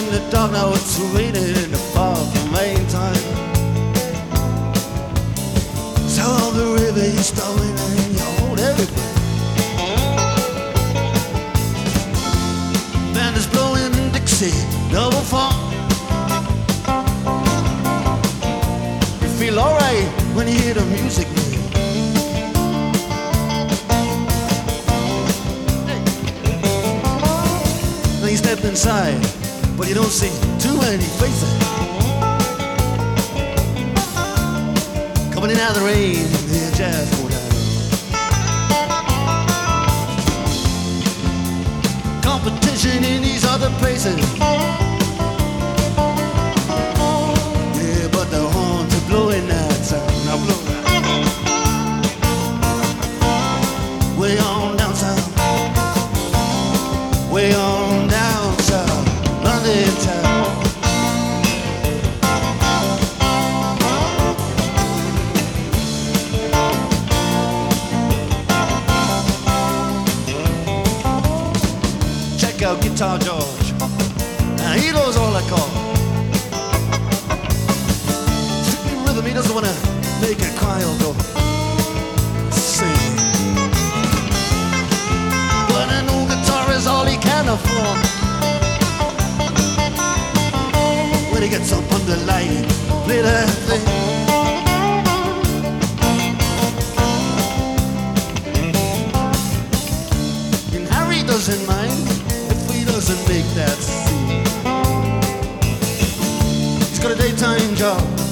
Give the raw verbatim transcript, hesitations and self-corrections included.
in the dark, now it's raining in the far from main time. So the river is flowing and you hold everything. Band is blowing Dixie, double fall. You feel alright when you hear the music. Then you step inside, but you don't see too many faces. Coming in out of the rain, the jazz go down. Competition in these other places. Yeah, but the horns are blowing that sound. Now blow that. Way on down south. Way on down south. London town. Check out Guitar George. Now he knows all I call. Strictly rhythm, he doesn't want to make a cry or go sing. But an old guitar is all he can afford. When he gets up on the light, play that thing. And Harry doesn't mind if he doesn't make that scene. He's got a daytime job